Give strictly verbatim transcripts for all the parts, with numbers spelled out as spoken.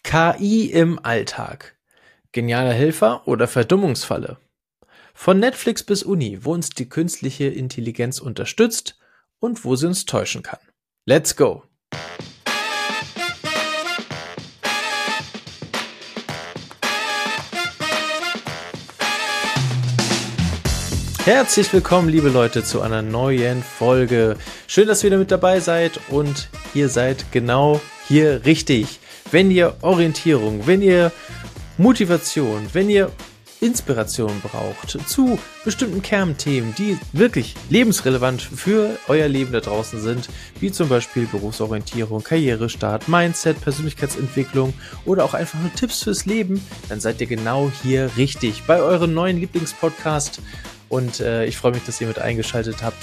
K I im Alltag. Genialer Helfer oder Verdummungsfalle? Von Netflix bis Uni, wo uns die künstliche Intelligenz unterstützt und wo sie uns täuschen kann. Let's go! Herzlich willkommen, liebe Leute, zu einer neuen Folge. Schön, dass ihr wieder mit dabei seid und ihr seid genau hier richtig. Wenn ihr Orientierung, wenn ihr Motivation, wenn ihr Inspiration braucht zu bestimmten Kernthemen, die wirklich lebensrelevant für euer Leben da draußen sind, wie zum Beispiel Berufsorientierung, Karrierestart, Mindset, Persönlichkeitsentwicklung oder auch einfach nur Tipps fürs Leben, dann seid ihr genau hier richtig bei eurem neuen Lieblingspodcast. Und äh, ich freue mich, dass ihr mit eingeschaltet habt.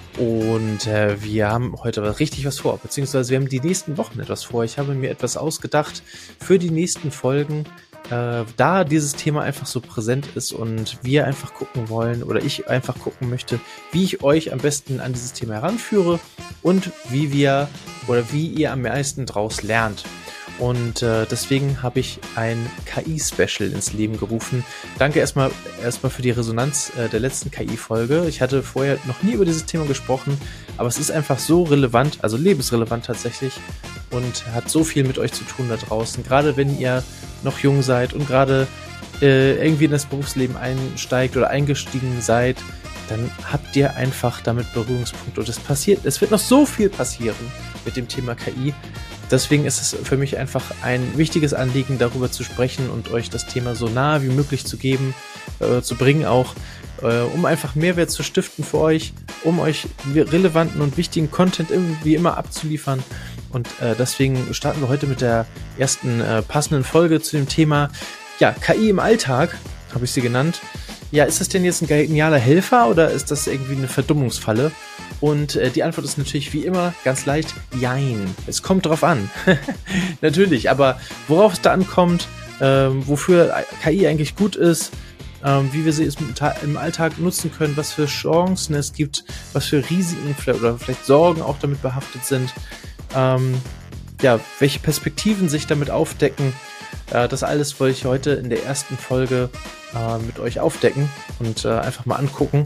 Und äh, wir haben heute richtig was vor, beziehungsweise wir haben die nächsten Wochen etwas vor. Ich habe mir etwas ausgedacht für die nächsten Folgen, äh, da dieses Thema einfach so präsent ist und wir einfach gucken wollen oder ich einfach gucken möchte, wie ich euch am besten an dieses Thema heranführe und wie wir oder wie ihr am meisten draus lernt. Und äh, deswegen habe ich ein K I-Special ins Leben gerufen. Danke erstmal erstmal für die Resonanz äh, der letzten K I-Folge. Ich hatte vorher noch nie über dieses Thema gesprochen, aber es ist einfach so relevant, also lebensrelevant tatsächlich und hat so viel mit euch zu tun da draußen. Gerade wenn ihr noch jung seid und gerade äh, irgendwie in das Berufsleben einsteigt oder eingestiegen seid, dann habt ihr einfach damit Berührungspunkte. Und es passiert, es wird noch so viel passieren mit dem Thema K I. Deswegen ist es für mich einfach ein wichtiges Anliegen, darüber zu sprechen und euch das Thema so nah wie möglich zu geben, äh, zu bringen auch, äh, um einfach Mehrwert zu stiften für euch, um euch relevanten und wichtigen Content wie immer abzuliefern. Und äh, deswegen starten wir heute mit der ersten äh, passenden Folge zu dem Thema, ja, K I im Alltag, habe ich sie genannt. Ja, ist das denn jetzt ein genialer Helfer oder ist das irgendwie eine Verdummungsfalle? Und äh, die Antwort ist natürlich wie immer ganz leicht, jein. Es kommt drauf an. Natürlich, aber worauf es da ankommt, ähm, wofür K I eigentlich gut ist, ähm, wie wir sie im Alltag nutzen können, was für Chancen es gibt, was für Risiken oder vielleicht Sorgen auch damit behaftet sind, ähm, ja, welche Perspektiven sich damit aufdecken. Äh, das alles wollte ich heute in der ersten Folge äh, mit euch aufdecken und äh, einfach mal angucken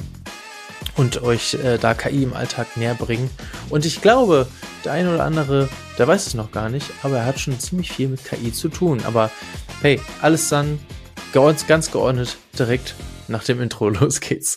und euch äh, da K I im Alltag näher bringen. Und ich glaube, der eine oder andere, der weiß es noch gar nicht, aber er hat schon ziemlich viel mit K I zu tun. Aber hey, alles dann geordnet, ganz geordnet, direkt nach dem Intro. Los geht's.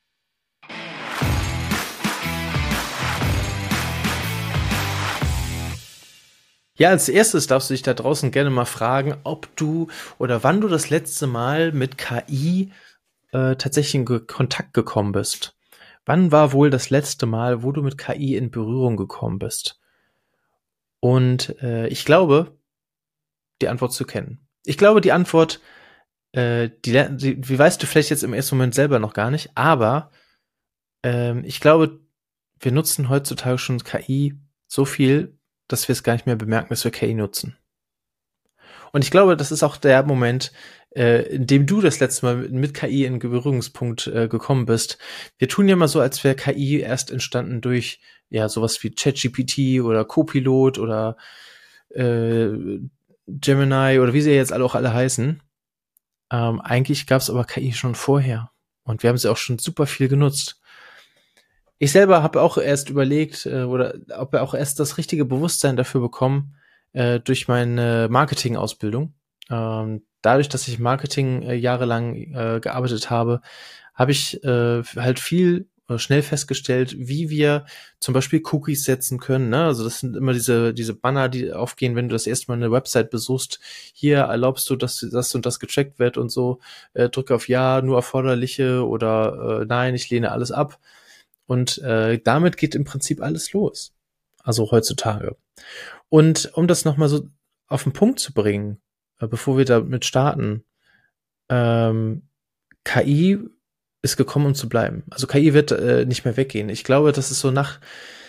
Ja, als erstes darfst du dich da draußen gerne mal fragen, ob du oder wann du das letzte Mal mit K I äh, tatsächlich in Kontakt gekommen bist. Wann war wohl das letzte Mal, wo du mit K I in Berührung gekommen bist? Und äh, ich glaube, die Antwort zu kennen. Ich glaube, die Antwort, äh, die, die, die weißt du vielleicht jetzt im ersten Moment selber noch gar nicht, aber äh, ich glaube, wir nutzen heutzutage schon K I so viel, dass wir es gar nicht mehr bemerken, dass wir K I nutzen. Und ich glaube, das ist auch der Moment, äh, in dem du das letzte Mal mit, mit K I in Berührungspunkt äh, gekommen bist. Wir tun ja mal so, als wäre K I erst entstanden durch ja sowas wie ChatGPT oder Copilot oder äh, Gemini oder wie sie jetzt alle auch alle heißen. Ähm, eigentlich gab es aber K I schon vorher und wir haben sie auch schon super viel genutzt. Ich selber habe auch erst überlegt, äh, oder ob wir auch erst das richtige Bewusstsein dafür bekommen, äh, durch meine Marketing-Ausbildung. Ähm, dadurch, dass ich Marketing äh, jahrelang äh, gearbeitet habe, habe ich äh, halt viel äh, schnell festgestellt, wie wir zum Beispiel Cookies setzen können. Ne? Also das sind immer diese diese Banner, die aufgehen, wenn du das erste Mal eine Website besuchst. Hier erlaubst du, dass das und das getrackt wird und so. Äh, drücke auf Ja, nur erforderliche oder äh, Nein, ich lehne alles ab. Und äh, damit geht im Prinzip alles los. Also heutzutage. Und um das nochmal so auf den Punkt zu bringen, äh, bevor wir damit starten, ähm, K I ist gekommen, um zu bleiben. Also K I wird äh, nicht mehr weggehen. Ich glaube, das ist so nach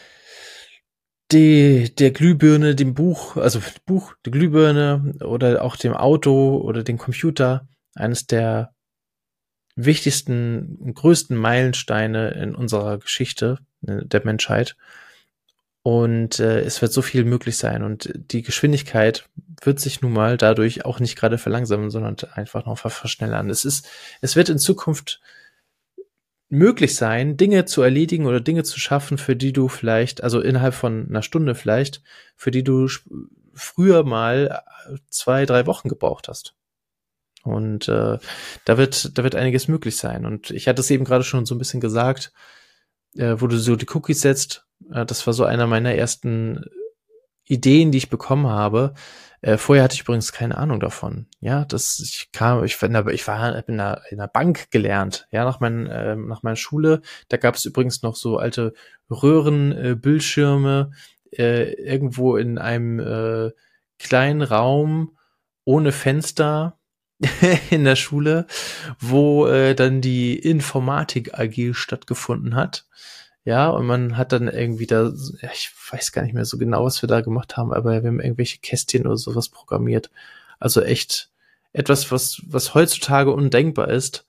die, der Glühbirne, dem Buch, also Buch, die Glühbirne oder auch dem Auto oder dem Computer, eines der wichtigsten und größten Meilensteine in unserer Geschichte der Menschheit. Und äh, es wird so viel möglich sein. Und die Geschwindigkeit wird sich nun mal dadurch auch nicht gerade verlangsamen, sondern einfach noch verschnellern. Es ist, es wird in Zukunft möglich sein, Dinge zu erledigen oder Dinge zu schaffen, für die du vielleicht, also innerhalb von einer Stunde vielleicht, für die du früher mal zwei, drei Wochen gebraucht hast. Und äh, da wird, da wird einiges möglich sein. Und ich hatte es eben gerade schon so ein bisschen gesagt, äh, wo du so die Cookies setzt. Äh, das war so einer meiner ersten Ideen, die ich bekommen habe. Äh, vorher hatte ich übrigens keine Ahnung davon. Ja, das ich kam, ich war, ich war in einer, in einer Bank gelernt. Ja, nach meinen, äh, nach meiner Schule. Da gab es übrigens noch so alte Röhrenbildschirme äh, irgendwo in einem äh, kleinen Raum ohne Fenster in der Schule, wo äh, dann die Informatik A G stattgefunden hat. Ja, und man hat dann irgendwie da, ja, ich weiß gar nicht mehr so genau, was wir da gemacht haben, aber wir haben irgendwelche Kästchen oder sowas programmiert. Also echt etwas, was, was heutzutage undenkbar ist,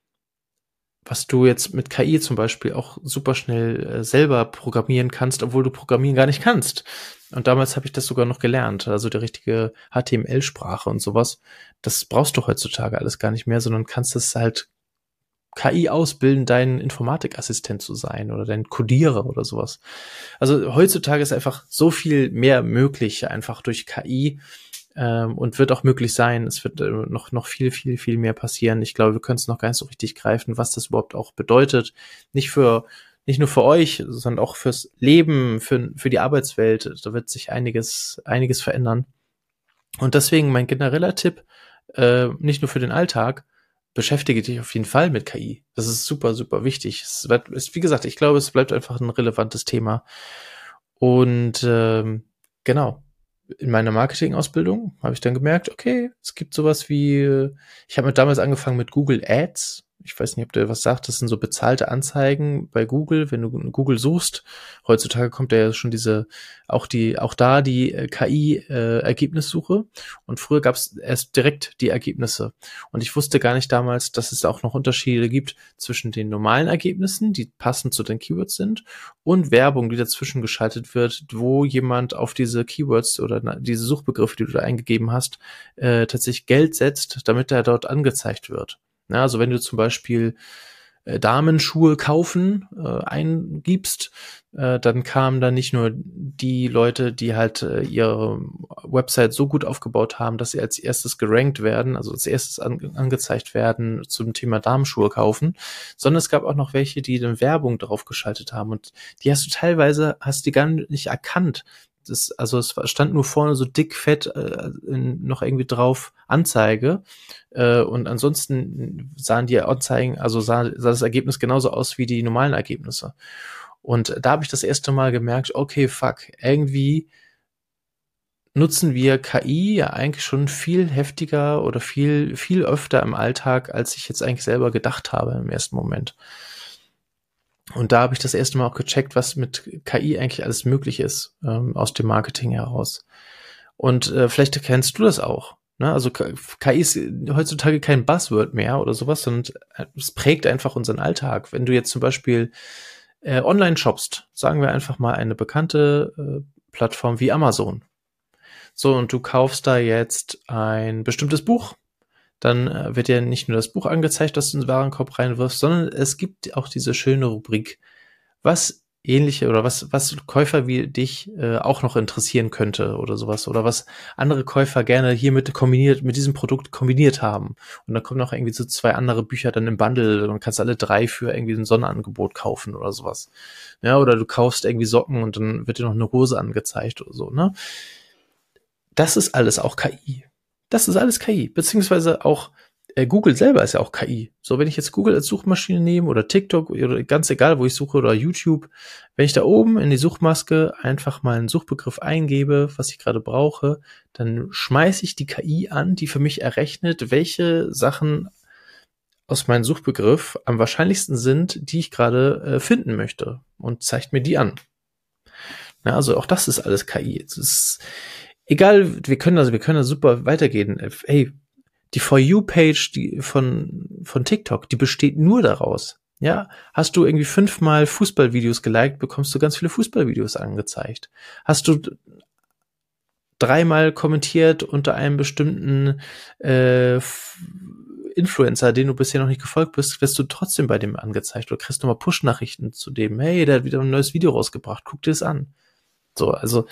was du jetzt mit K I zum Beispiel auch super schnell äh, selber programmieren kannst, obwohl du programmieren gar nicht kannst. Und damals habe ich das sogar noch gelernt, also die richtige H T M L-Sprache und sowas. Das brauchst du heutzutage alles gar nicht mehr, sondern kannst es halt K I ausbilden, dein Informatikassistent zu sein oder dein Codierer oder sowas. Also heutzutage ist einfach so viel mehr möglich, einfach durch K I, ähm, und wird auch möglich sein. Es wird äh, noch, noch viel, viel, viel mehr passieren. Ich glaube, wir können es noch gar nicht so richtig greifen, was das überhaupt auch bedeutet. Nicht für, nicht nur für euch, sondern auch fürs Leben, für, für die Arbeitswelt. Da wird sich einiges, einiges verändern. Und deswegen mein genereller Tipp, äh, nicht nur für den Alltag, beschäftige dich auf jeden Fall mit K I. Das ist super, super wichtig. Es wird, ist, wie gesagt, ich glaube, es bleibt einfach ein relevantes Thema. Und ähm, genau, in meiner Marketingausbildung habe ich dann gemerkt, okay, es gibt sowas wie, ich habe damals angefangen mit Google Ads. Ich weiß nicht, ob der was sagt, das sind so bezahlte Anzeigen bei Google, wenn du Google suchst. Heutzutage kommt ja schon diese, auch die, auch da die K I-Ergebnissuche. Und früher gab es erst direkt die Ergebnisse. Und ich wusste gar nicht damals, dass es auch noch Unterschiede gibt zwischen den normalen Ergebnissen, die passend zu den Keywords sind, und Werbung, die dazwischen geschaltet wird, wo jemand auf diese Keywords oder diese Suchbegriffe, die du da eingegeben hast, äh, tatsächlich Geld setzt, damit er dort angezeigt wird. Ja, also wenn du zum Beispiel äh, Damenschuhe kaufen äh, eingibst, äh, dann kamen da nicht nur die Leute, die halt äh, ihre Website so gut aufgebaut haben, dass sie als erstes gerankt werden, also als erstes an, angezeigt werden zum Thema Damenschuhe kaufen, sondern es gab auch noch welche, die dann Werbung drauf geschaltet haben und die hast du teilweise, hast du gar nicht erkannt. Das, also es stand nur vorne so dick, fett äh, in, noch irgendwie drauf Anzeige äh, und ansonsten sahen die Anzeigen, also sah, sah das Ergebnis genauso aus wie die normalen Ergebnisse. Und da habe ich das erste Mal gemerkt, okay, fuck, irgendwie nutzen wir K I ja eigentlich schon viel heftiger oder viel, viel öfter im Alltag, als ich jetzt eigentlich selber gedacht habe im ersten Moment. Und da habe ich das erste Mal auch gecheckt, was mit K I eigentlich alles möglich ist, ähm, aus dem Marketing heraus. Und äh, vielleicht kennst du das auch. Ne? Also K I ist heutzutage kein Buzzword mehr oder sowas, sondern es prägt einfach unseren Alltag. Wenn du jetzt zum Beispiel äh, online shoppst, sagen wir einfach mal eine bekannte äh, Plattform wie Amazon. So, und du kaufst da jetzt ein bestimmtes Buch. Dann äh, wird ja nicht nur das Buch angezeigt, das du in den Warenkorb reinwirfst, sondern es gibt auch diese schöne Rubrik, was ähnliche oder was was Käufer wie dich äh, auch noch interessieren könnte oder sowas oder was andere Käufer gerne hiermit kombiniert, mit diesem Produkt kombiniert haben. Und dann kommen noch irgendwie so zwei andere Bücher dann im Bundle und kannst alle drei für irgendwie ein Sonderangebot kaufen oder sowas. Ja, oder du kaufst irgendwie Socken und dann wird dir noch eine Hose angezeigt oder so, ne? Das ist alles auch K I. Das ist alles K I, beziehungsweise auch äh, Google selber ist ja auch K I. So, wenn ich jetzt Google als Suchmaschine nehme oder TikTok oder ganz egal, wo ich suche oder YouTube, wenn ich da oben in die Suchmaske einfach mal einen Suchbegriff eingebe, was ich gerade brauche, dann schmeiße ich die K I an, die für mich errechnet, welche Sachen aus meinem Suchbegriff am wahrscheinlichsten sind, die ich gerade äh, finden möchte und zeigt mir die an. Ja, also auch das ist alles K I. Es ist egal, wir können also, wir können da super weitergehen. Ey, die For You-Page die von, von TikTok, die besteht nur daraus. Ja, hast du irgendwie fünfmal Fußballvideos geliked, bekommst du ganz viele Fußballvideos angezeigt. Hast du dreimal kommentiert unter einem bestimmten äh, Influencer, den du bisher noch nicht gefolgt bist, wirst du trotzdem bei dem angezeigt oder kriegst nochmal Push-Nachrichten zu dem, hey, der hat wieder ein neues Video rausgebracht, guck dir das an. So, also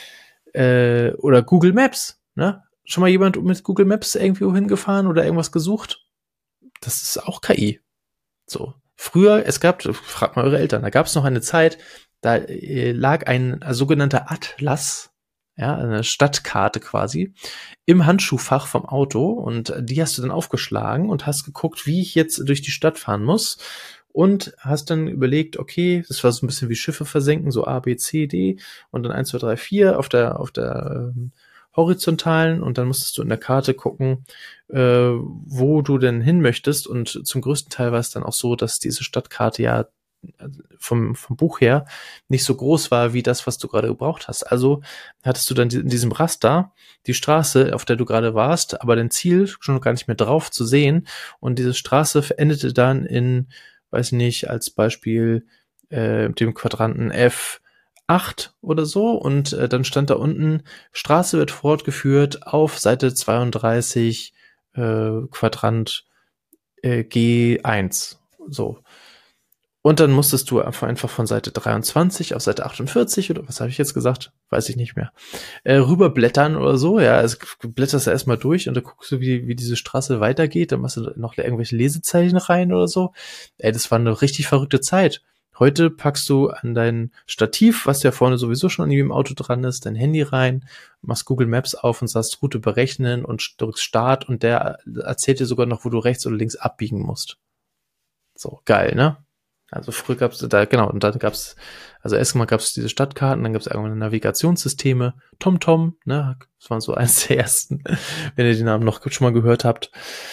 äh, oder Google Maps, ne? Schon mal jemand mit Google Maps irgendwo hingefahren oder irgendwas gesucht? Das ist auch K I. So. Früher, es gab, fragt mal eure Eltern, da gab es noch eine Zeit, da äh, lag ein, ein sogenannter Atlas, ja, eine Stadtkarte quasi, im Handschuhfach vom Auto und die hast du dann aufgeschlagen und hast geguckt, wie ich jetzt durch die Stadt fahren muss und hast dann überlegt, okay, das war so ein bisschen wie Schiffe versenken, so A, B, C, D und dann eins, zwei, drei, vier auf der, auf der ähm, horizontalen und dann musstest du in der Karte gucken, äh, wo du denn hin möchtest und zum größten Teil war es dann auch so, dass diese Stadtkarte ja vom, vom Buch her nicht so groß war wie das, was du gerade gebraucht hast. Also hattest du dann in diesem Raster die Straße, auf der du gerade warst, aber dein Ziel schon gar nicht mehr drauf zu sehen und diese Straße endete dann in, weiß nicht, als Beispiel äh, dem Quadranten F acht oder so und äh, dann stand da unten, Straße wird fortgeführt auf Seite zweiunddreißig äh, Quadrant äh, G eins. So. Und dann musstest du einfach, einfach von Seite dreiundzwanzig auf Seite achtundvierzig oder was habe ich jetzt gesagt? Weiß ich nicht mehr. Äh, rüberblättern oder so. Ja, also blätterst du erstmal durch und dann guckst du, wie, wie diese Straße weitergeht. Dann machst du noch irgendwelche Lesezeichen rein oder so. Ey, das war eine richtig verrückte Zeit. Heute packst du an dein Stativ, was ja vorne sowieso schon irgendwie im Auto dran ist, dein Handy rein, machst Google Maps auf und sagst Route berechnen und drückst Start und der erzählt dir sogar noch, wo du rechts oder links abbiegen musst. So, geil, ne? Also früher gab's da, genau, und dann gab's, also erstmal gab's diese Stadtkarten, dann gab's irgendwann Navigationssysteme, TomTom, ne, das waren so eins der ersten, wenn ihr den Namen noch schon mal gehört habt.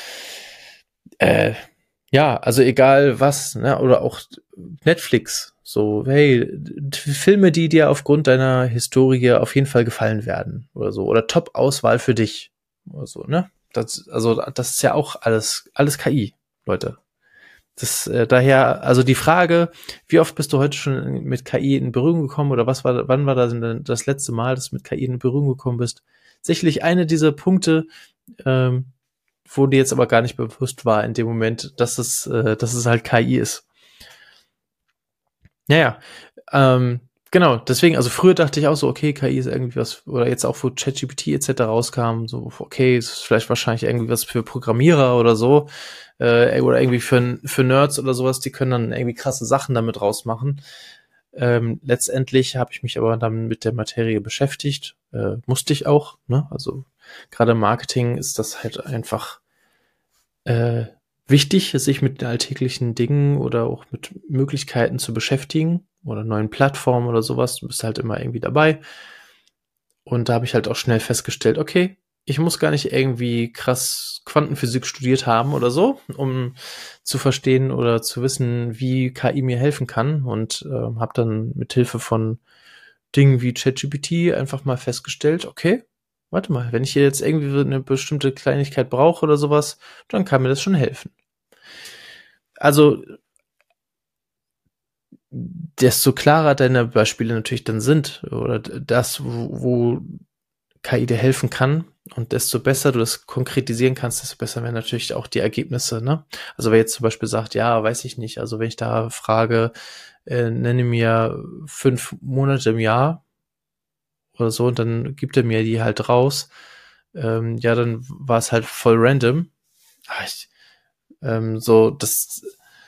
Äh, ja, also egal was, ne, oder auch Netflix, so, hey, Filme, die dir aufgrund deiner Historie auf jeden Fall gefallen werden, oder so, oder Top-Auswahl für dich, oder so, ne, das, also das ist ja auch alles, alles K I, Leute. Das äh, daher, also die Frage, wie oft bist du heute schon mit K I in Berührung gekommen oder was war, wann war das denn das letzte Mal, dass du mit K I in Berührung gekommen bist? Sicherlich eine dieser Punkte, ähm, wo dir jetzt aber gar nicht bewusst war in dem Moment, dass es, äh, dass es halt K I ist. Naja, ähm, genau, deswegen, also früher dachte ich auch so, okay, K I ist irgendwie was, oder jetzt auch, wo ChatGPT et cetera rauskam, so, okay, ist vielleicht wahrscheinlich irgendwie was für Programmierer oder so, äh, oder irgendwie für, für Nerds oder sowas, die können dann irgendwie krasse Sachen damit rausmachen. Ähm, letztendlich habe ich mich aber dann mit der Materie beschäftigt, äh, musste ich auch, ne, also gerade im Marketing ist das halt einfach äh, wichtig, sich mit den alltäglichen Dingen oder auch mit Möglichkeiten zu beschäftigen oder neuen Plattformen oder sowas. Du bist halt immer irgendwie dabei. Und da habe ich halt auch schnell festgestellt, okay, ich muss gar nicht irgendwie krass Quantenphysik studiert haben oder so, um zu verstehen oder zu wissen, wie K I mir helfen kann. Und äh, habe dann mit Hilfe von Dingen wie ChatGPT einfach mal festgestellt, okay, warte mal, wenn ich hier jetzt irgendwie eine bestimmte Kleinigkeit brauche oder sowas, dann kann mir das schon helfen. Also, desto klarer deine Beispiele natürlich dann sind oder das, wo, wo K I dir helfen kann und desto besser du das konkretisieren kannst, desto besser werden natürlich auch die Ergebnisse, ne? Also wer jetzt zum Beispiel sagt, ja, weiß ich nicht, also wenn ich da frage, äh, nenne mir fünf Monate im Jahr oder so und dann gibt er mir die halt raus, ähm, ja, dann war es halt voll random. Ach, ich, ähm, so, das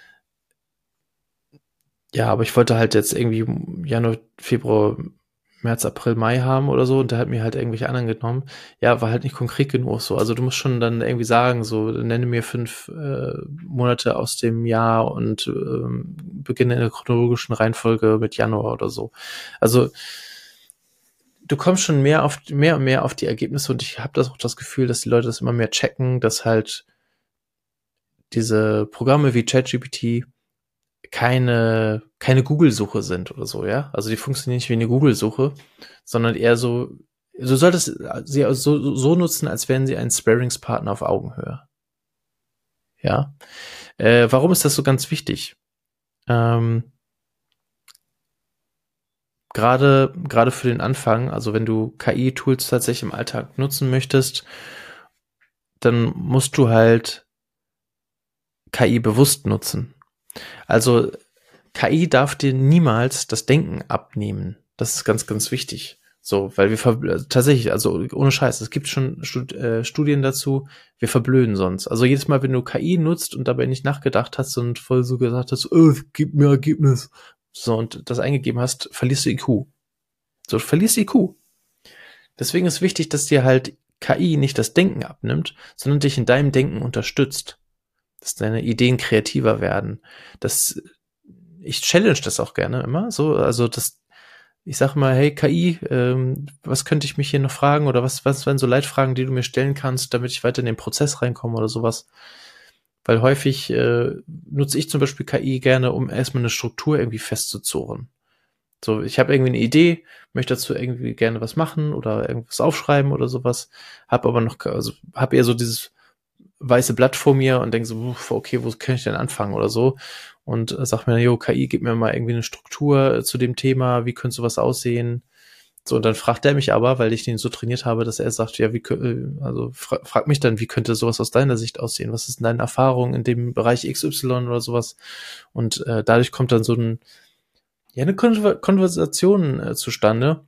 ja, aber ich wollte halt jetzt irgendwie Januar, Februar, März, April, Mai haben oder so und der hat mir halt irgendwelche anderen genommen. Ja, war halt nicht konkret genug so. Also du musst schon dann irgendwie sagen, so nenne mir fünf äh, Monate aus dem Jahr und ähm, beginne in der chronologischen Reihenfolge mit Januar oder so. Also du kommst schon mehr auf mehr und mehr auf die Ergebnisse und ich habe das auch das Gefühl, dass die Leute das immer mehr checken, dass halt diese Programme wie ChatGPT keine keine Google-Suche sind oder so, ja. Also die funktionieren nicht wie eine Google-Suche, sondern eher so, du solltest sie so, so nutzen, als wären sie ein Sparringspartner auf Augenhöhe. Ja. Äh, warum ist das so ganz wichtig? Ähm, gerade, gerade für den Anfang, also wenn du K I-Tools tatsächlich im Alltag nutzen möchtest, dann musst du halt K I bewusst nutzen. Also K I darf dir niemals das Denken abnehmen. Das ist ganz, ganz wichtig. So, weil wir ver- tatsächlich, also ohne Scheiß, es gibt schon Stud äh, Studien dazu, wir verblöden sonst. Also jedes Mal, wenn du K I nutzt und dabei nicht nachgedacht hast und voll so gesagt hast, oh, gib mir Ergebnis, so und das eingegeben hast, verlierst du I Q. So, du verlierst I Q. Deswegen ist wichtig, dass dir halt K I nicht das Denken abnimmt, sondern dich in deinem Denken unterstützt. Dass deine Ideen kreativer werden. Das, ich challenge das auch gerne immer. So, also das, ich sage mal, hey K I, ähm, was könnte ich mich hier noch fragen oder was, was wären so Leitfragen, die du mir stellen kannst, damit ich weiter in den Prozess reinkomme oder sowas. Weil häufig äh, nutze ich zum Beispiel K I gerne, um erstmal eine Struktur irgendwie festzuzurren. So, ich habe irgendwie eine Idee, möchte dazu irgendwie gerne was machen oder irgendwas aufschreiben oder sowas, habe aber noch, also habe eher so dieses weiße Blatt vor mir und denke so, okay, wo kann ich denn anfangen oder so und äh, sag mir, jo, K I, gib mir mal irgendwie eine Struktur äh, zu dem Thema, wie könnte sowas aussehen? So, und dann fragt er mich aber, weil ich den so trainiert habe, dass er sagt, ja, wie, äh, also fra frag mich dann, wie könnte sowas aus deiner Sicht aussehen? Was ist denn deine Erfahrung in dem Bereich X Y oder sowas? Und äh, dadurch kommt dann so ein, ja, eine Kon Konversation äh, zustande,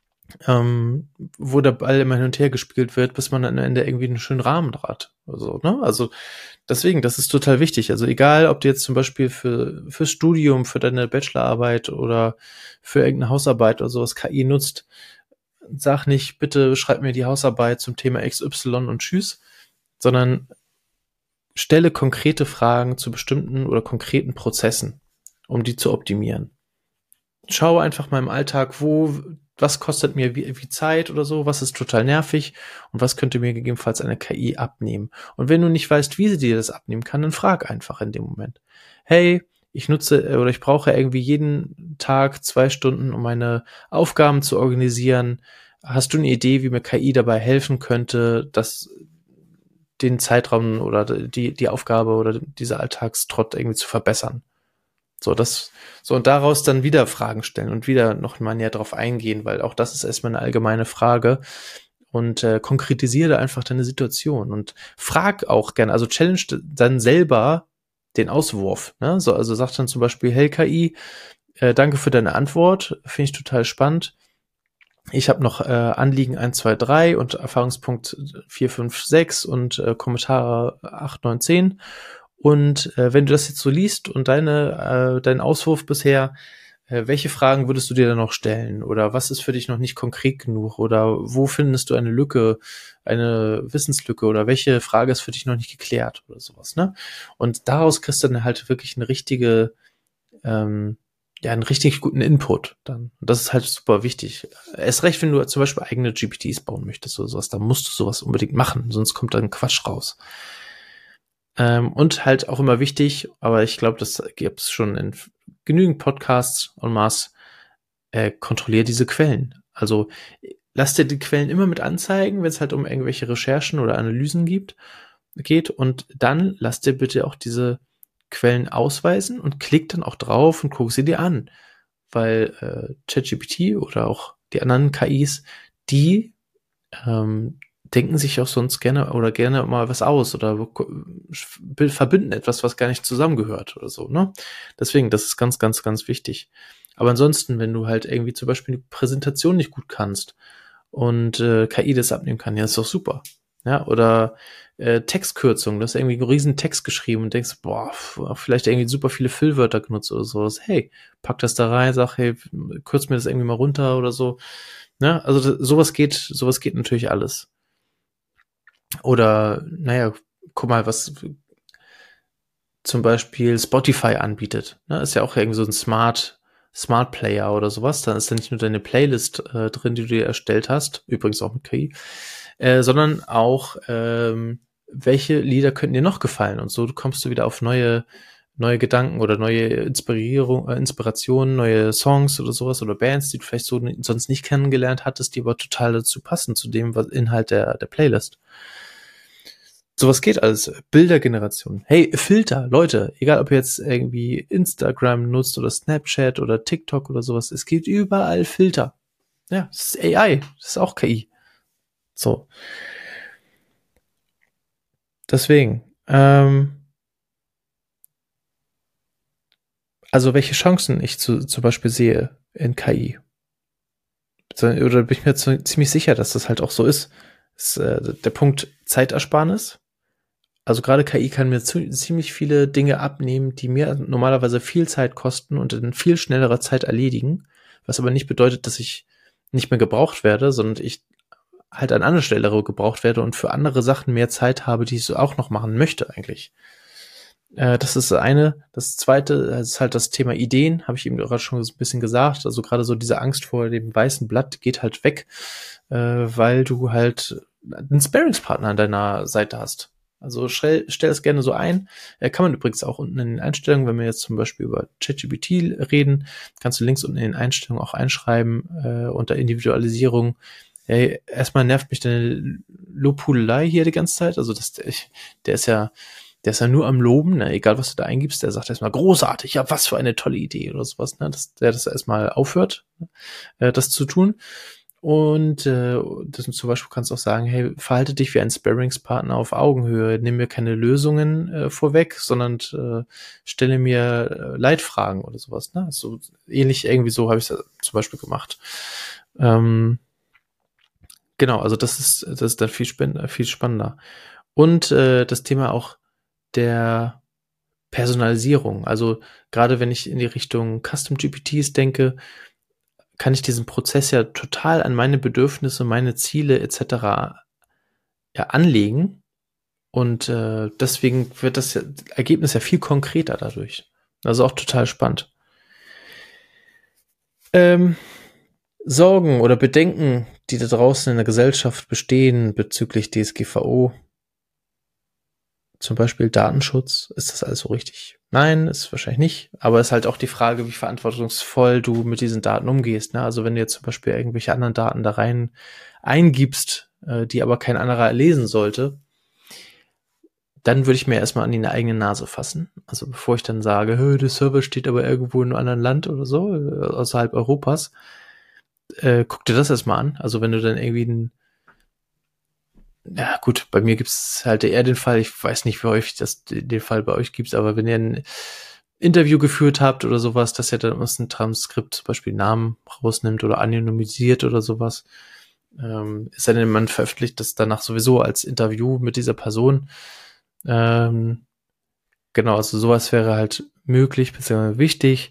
ähm, wo der Ball immer hin und her gespielt wird, bis man am Ende irgendwie einen schönen Rahmen hat. Also, ne? Also deswegen, das ist total wichtig. Also egal, ob du jetzt zum Beispiel für fürs Studium, für deine Bachelorarbeit oder für irgendeine Hausarbeit oder sowas K I nutzt, sag nicht, bitte schreib mir die Hausarbeit zum Thema X Y und tschüss, sondern stelle konkrete Fragen zu bestimmten oder konkreten Prozessen, um die zu optimieren. Schau einfach mal im Alltag, wo, was kostet mir wie, wie Zeit oder so, was ist total nervig und was könnte mir gegebenenfalls eine K I abnehmen. Und wenn du nicht weißt, wie sie dir das abnehmen kann, dann frag einfach in dem Moment. Hey, ich nutze äh, oder ich brauche irgendwie jeden Tag zwei Stunden, um meine Aufgaben zu organisieren. Hast du eine Idee, wie mir K I dabei helfen könnte, das den Zeitraum oder die, die Aufgabe oder diese Alltagstrott irgendwie zu verbessern? So, das, so und daraus dann wieder Fragen stellen und wieder noch mal näher drauf eingehen, weil auch das ist erstmal eine allgemeine Frage und äh, konkretisiere einfach deine Situation und frag auch gerne, also challenge dann selber den Auswurf, ne? So, also sag dann zum Beispiel, hey K I, äh, danke für deine Antwort, finde ich total spannend. Ich habe noch äh, Anliegen eins, zwei, drei und Erfahrungspunkt vier, fünf, sechs und äh, Kommentare acht, neun, zehn. Und äh, wenn du das jetzt so liest und deine, äh, deinen Auswurf bisher, äh, welche Fragen würdest du dir dann noch stellen? Oder was ist für dich noch nicht konkret genug? Oder wo findest du eine Lücke, eine Wissenslücke? Oder welche Frage ist für dich noch nicht geklärt? Oder sowas, ne? Und daraus kriegst du dann halt wirklich eine richtige, ähm, ja, einen richtig guten Input dann. Und das ist halt super wichtig. Erst recht, wenn du zum Beispiel eigene G P Ts bauen möchtest oder sowas, dann musst du sowas unbedingt machen, sonst kommt dann Quatsch raus. Ähm, und halt auch immer wichtig, aber ich glaube, das gibt es schon in genügend Podcasts en masse, äh, kontrollier diese Quellen. Also lass dir die Quellen immer mit anzeigen, wenn es halt um irgendwelche Recherchen oder Analysen gibt, geht und dann lass dir bitte auch diese Quellen ausweisen und klick dann auch drauf und guck sie dir an. Weil äh, ChatGPT oder auch die anderen K Is, die ähm, denken sich auch sonst gerne oder gerne mal was aus oder verbinden etwas, was gar nicht zusammengehört oder so, ne? Deswegen, das ist ganz, ganz, ganz wichtig. Aber ansonsten, wenn du halt irgendwie zum Beispiel eine Präsentation nicht gut kannst und äh, K I das abnehmen kann, ja, ist doch super. Ja, oder äh, Textkürzung, du hast irgendwie einen riesen Text geschrieben und denkst, boah, vielleicht irgendwie super viele Füllwörter genutzt oder sowas. Hey, pack das da rein, sag, hey, kürz mir das irgendwie mal runter oder so. Ne? Also sowas geht, sowas geht natürlich alles. Oder, naja, guck mal, was zum Beispiel Spotify anbietet. Ne? Ist ja auch irgendwie so ein Smart, Smart Player oder sowas. Da ist dann nicht nur deine Playlist äh, drin, die du dir erstellt hast, übrigens auch mit K I, äh, sondern auch, ähm, welche Lieder könnten dir noch gefallen? Und so kommst du wieder auf neue, neue Gedanken oder neue Inspirierung, äh, Inspirationen, neue Songs oder sowas oder Bands, die du vielleicht so sonst nicht kennengelernt hattest, die aber total dazu passen, zu dem was Inhalt der, der Playlist. Sowas geht alles. Bildergeneration. Hey, Filter, Leute, egal ob ihr jetzt irgendwie Instagram nutzt oder Snapchat oder TikTok oder sowas, es gibt überall Filter. Ja, das ist A I, das ist auch K I. So. Deswegen, ähm, also welche Chancen ich zu, zum Beispiel sehe in K I. Oder bin ich mir zu, ziemlich sicher, dass das halt auch so ist. ist äh, der Punkt Zeitersparnis. Also gerade K I kann mir zu, ziemlich viele Dinge abnehmen, die mir normalerweise viel Zeit kosten und in viel schnellerer Zeit erledigen. Was aber nicht bedeutet, dass ich nicht mehr gebraucht werde, sondern ich halt an anderer Stelle gebraucht werde und für andere Sachen mehr Zeit habe, die ich so auch noch machen möchte eigentlich. Äh, das ist das eine. Das zweite ist halt das Thema Ideen, habe ich eben gerade schon ein bisschen gesagt. Also gerade so diese Angst vor dem weißen Blatt geht halt weg, äh, weil du halt einen Sparringspartner an deiner Seite hast. Also stell, stell es gerne so ein. Äh, kann man übrigens auch unten in den Einstellungen, wenn wir jetzt zum Beispiel über ChatGPT reden, kannst du links unten in den Einstellungen auch einschreiben, äh, unter Individualisierung. Hey, erstmal nervt mich deine Lobhudelei hier die ganze Zeit. Also das, der ist ja, der ist ja nur am Loben, ne? Egal was du da eingibst, der sagt erstmal großartig, ja, was für eine tolle Idee oder sowas, ne? Dass der das erstmal aufhört, äh, das zu tun. Und äh, das zum Beispiel kannst du auch sagen, hey, verhalte dich wie ein Sparringspartner auf Augenhöhe, nimm mir keine Lösungen äh, vorweg, sondern äh, stelle mir äh, Leitfragen oder sowas. Ne? So ähnlich irgendwie so habe ich es zum Beispiel gemacht. Ähm, genau, also das ist das ist dann viel spannender, viel spannender. Und äh, das Thema auch der Personalisierung. Also gerade wenn ich in die Richtung Custom G P Ts denke, kann ich diesen Prozess ja total an meine Bedürfnisse, meine Ziele et cetera ja anlegen und äh, deswegen wird das ja, Ergebnis ja viel konkreter dadurch. Also auch total spannend. Ähm, Sorgen oder Bedenken, die da draußen in der Gesellschaft bestehen bezüglich D S G V O, zum Beispiel Datenschutz, ist das alles so richtig? Nein, ist wahrscheinlich nicht, aber ist halt auch die Frage, wie verantwortungsvoll du mit diesen Daten umgehst. Ne? Also wenn du jetzt zum Beispiel irgendwelche anderen Daten da rein eingibst, äh, die aber kein anderer lesen sollte, dann würde ich mir erstmal an die eigene Nase fassen. Also bevor ich dann sage, hey, der Server steht aber irgendwo in einem anderen Land oder so, äh, außerhalb Europas, äh, guck dir das erstmal an. Also wenn du dann irgendwie ein Ja, gut, bei mir gibt's halt eher den Fall, ich weiß nicht, wie häufig das den Fall bei euch gibt, aber wenn ihr ein Interview geführt habt oder sowas, dass ihr dann aus einem Transkript zum Beispiel Namen rausnimmt oder anonymisiert oder sowas, ähm, ist dann, man veröffentlicht das danach sowieso als Interview mit dieser Person. Ähm, genau, also sowas wäre halt möglich, beziehungsweise wichtig.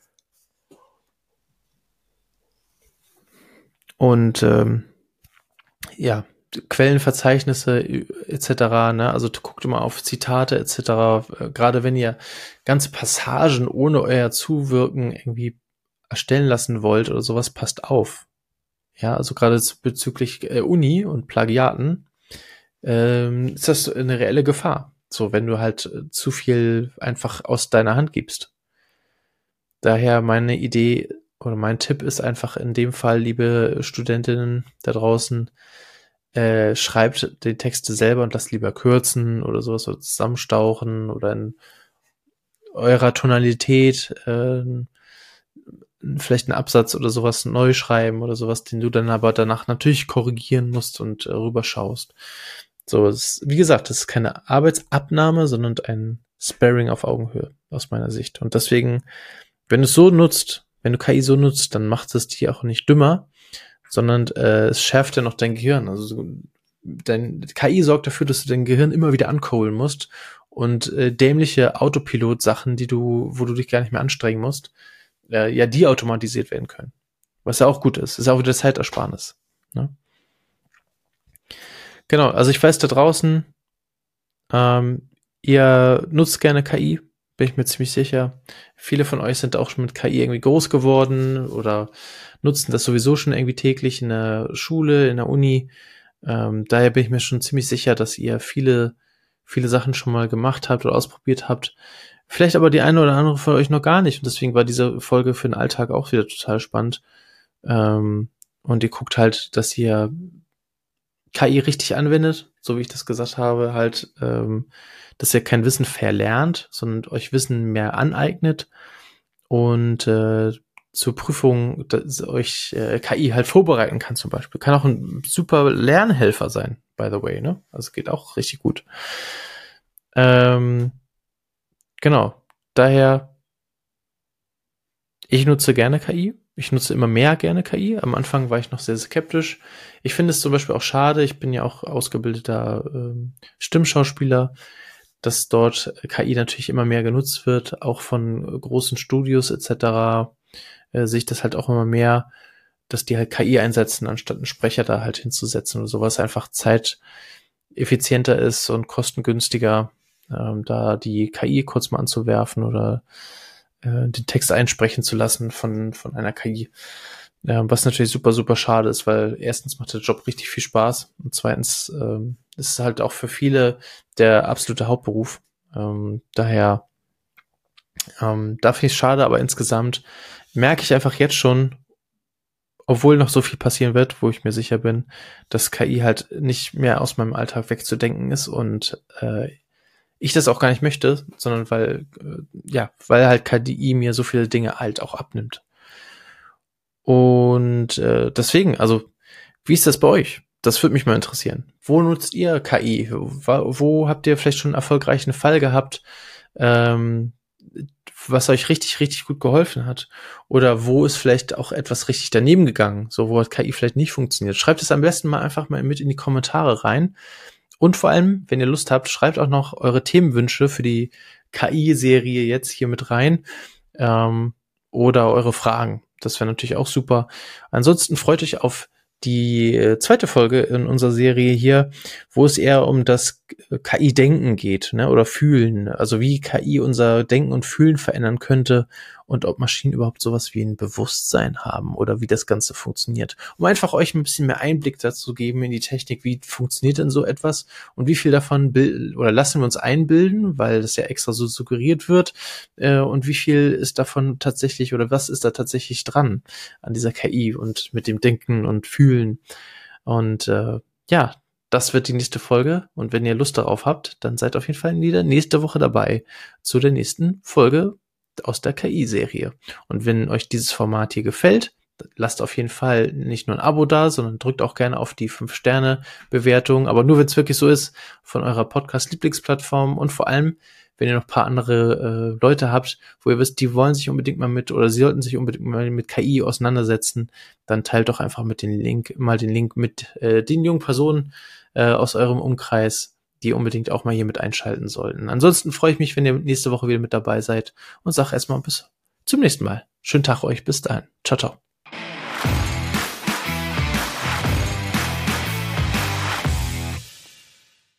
Und ähm, ja, Quellenverzeichnisse et cetera, ne? Also guckt immer auf Zitate et cetera. Gerade wenn ihr ganze Passagen ohne euer Zuwirken irgendwie erstellen lassen wollt oder sowas, passt auf. Ja, also gerade bezüglich äh, Uni und Plagiaten ähm, ist das eine reelle Gefahr. So, wenn du halt äh, zu viel einfach aus deiner Hand gibst. Daher meine Idee oder mein Tipp ist einfach in dem Fall, liebe Studentinnen da draußen, Äh, schreibt die Texte selber und lasst lieber kürzen oder sowas oder zusammenstauchen oder in eurer Tonalität äh, vielleicht einen Absatz oder sowas neu schreiben oder sowas, den du dann aber danach natürlich korrigieren musst und äh, rüberschaust. So, es, wie gesagt, das ist keine Arbeitsabnahme, sondern ein Sparring auf Augenhöhe aus meiner Sicht. Und deswegen, wenn du es so nutzt, wenn du K I so nutzt, dann macht es dich auch nicht dümmer, sondern äh, es schärft ja noch dein Gehirn. Also so, dein K I sorgt dafür, dass du dein Gehirn immer wieder ankohlen musst und äh, dämliche Autopilot-Sachen, die du, wo du dich gar nicht mehr anstrengen musst, äh, ja, die automatisiert werden können. Was ja auch gut ist. Ist auch wieder Zeitersparnis. Ne? Genau, also ich weiß da draußen, ähm, ihr nutzt gerne K I, bin ich mir ziemlich sicher. Viele von euch sind auch schon mit K I irgendwie groß geworden oder nutzen das sowieso schon irgendwie täglich in der Schule, in der Uni. Ähm, daher bin ich mir schon ziemlich sicher, dass ihr viele, viele Sachen schon mal gemacht habt oder ausprobiert habt. Vielleicht aber die eine oder andere von euch noch gar nicht. Und deswegen war diese Folge für den Alltag auch wieder total spannend. Ähm, und ihr guckt halt, dass ihr K I richtig anwendet, so wie ich das gesagt habe, halt, ähm, dass ihr kein Wissen verlernt, sondern euch Wissen mehr aneignet und äh, zur Prüfung dass euch äh, K I halt vorbereiten kann zum Beispiel. Kann auch ein super Lernhelfer sein, by the way, ne? Also geht auch richtig gut. Ähm, genau. Daher, ich nutze gerne K I. Ich nutze immer mehr gerne K I. Am Anfang war ich noch sehr skeptisch. Ich finde es zum Beispiel auch schade, ich bin ja auch ausgebildeter ähm, Stimmschauspieler, dass dort K I natürlich immer mehr genutzt wird, auch von großen Studios et cetera. Äh, sehe ich das halt auch immer mehr, dass die halt K I einsetzen, anstatt einen Sprecher da halt hinzusetzen oder sowas einfach zeiteffizienter ist und kostengünstiger, ähm, da die K I kurz mal anzuwerfen oder äh, den Text einsprechen zu lassen von von einer K I. Äh, was natürlich super, super schade ist, weil erstens macht der Job richtig viel Spaß und zweitens ähm, ist es halt auch für viele der absolute Hauptberuf. Ähm, daher ähm, da finde ich es schade, aber insgesamt merke ich einfach jetzt schon, obwohl noch so viel passieren wird, wo ich mir sicher bin, dass K I halt nicht mehr aus meinem Alltag wegzudenken ist und äh, ich das auch gar nicht möchte, sondern weil, äh, ja, weil halt K I mir so viele Dinge halt auch abnimmt. Und äh, deswegen, also, wie ist das bei euch? Das würde mich mal interessieren. Wo nutzt ihr K I? Wo, wo habt ihr vielleicht schon einen erfolgreichen Fall gehabt, ähm, was euch richtig, richtig gut geholfen hat? Oder wo ist vielleicht auch etwas richtig daneben gegangen? So, wo hat K I vielleicht nicht funktioniert? Schreibt es am besten mal einfach mal mit in die Kommentare rein. Und vor allem, wenn ihr Lust habt, schreibt auch noch eure Themenwünsche für die K I-Serie jetzt hier mit rein. Ähm, oder eure Fragen. Das wäre natürlich auch super. Ansonsten freut euch auf die äh, zweite Folge in unserer Serie hier, wo es eher um das K I-Denken geht, ne, oder Fühlen. Also wie K I unser Denken und Fühlen verändern könnte und ob Maschinen überhaupt sowas wie ein Bewusstsein haben oder wie das Ganze funktioniert. Um einfach euch ein bisschen mehr Einblick dazu geben in die Technik, wie funktioniert denn so etwas und wie viel davon bild- oder lassen wir uns einbilden, weil das ja extra so suggeriert wird, äh, und wie viel ist davon tatsächlich oder was ist da tatsächlich dran an dieser K I und mit dem Denken und Fühlen. Und äh, ja, das wird die nächste Folge. Und wenn ihr Lust darauf habt, dann seid auf jeden Fall wieder nächste Woche dabei zu der nächsten Folge aus der K I-Serie. Und wenn euch dieses Format hier gefällt, lasst auf jeden Fall nicht nur ein Abo da, sondern drückt auch gerne auf die fünf Sterne Bewertung. Aber nur, wenn es wirklich so ist, von eurer Podcast-Lieblingsplattform und vor allem, wenn ihr noch ein paar andere äh, Leute habt, wo ihr wisst, die wollen sich unbedingt mal mit oder sie sollten sich unbedingt mal mit K I auseinandersetzen, dann teilt doch einfach mit den Link, mal den Link mit äh, den jungen Personen äh, aus eurem Umkreis, die unbedingt auch mal hier mit einschalten sollten. Ansonsten freue ich mich, wenn ihr nächste Woche wieder mit dabei seid und sage erstmal bis zum nächsten Mal. Schönen Tag euch, bis dahin. Ciao, ciao.